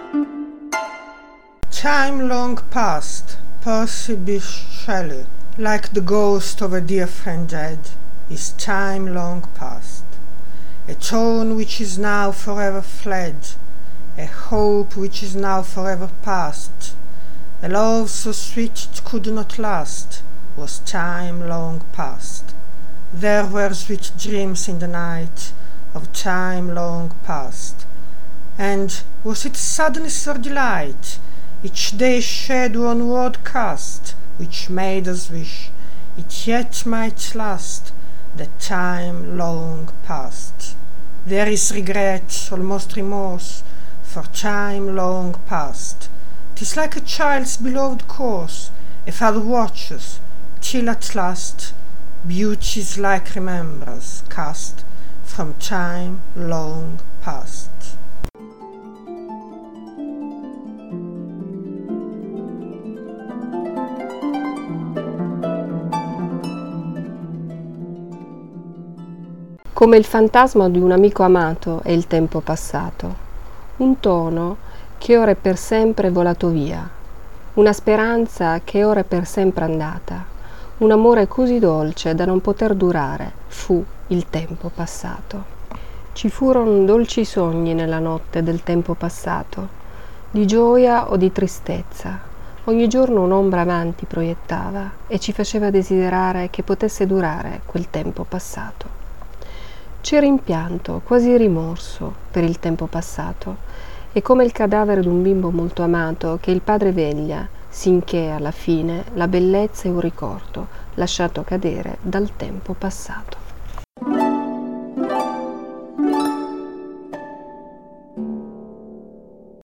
Time long past, Percy Bysshe Shelley, like the ghost of a dear friend dead, is time long past. A tone which is now forever fled, a hope which is now forever past, a love so sweet it could not last, was time long past. There were sweet dreams in the night of time long past, and was it sadness or delight, each day shadow onward cast, which made us wish it yet might last, the time long past. There is regret, almost remorse, for time long past. 'Tis like a child's beloved course, a father watches, till at last beauty's like remembrance cast from time long past. Come il fantasma di un amico amato è il tempo passato, un tono che ora è per sempre volato via, una speranza che ora è per sempre andata, un amore così dolce da non poter durare, fu il tempo passato. Ci furono dolci sogni nella notte del tempo passato, di gioia o di tristezza. Ogni giorno un'ombra avanti proiettava e ci faceva desiderare che potesse durare quel tempo passato. C'è rimpianto, quasi rimorso per il tempo passato, è come il cadavere d'un bimbo molto amato che il padre veglia, sinché alla fine la bellezza è un ricordo lasciato cadere dal tempo passato.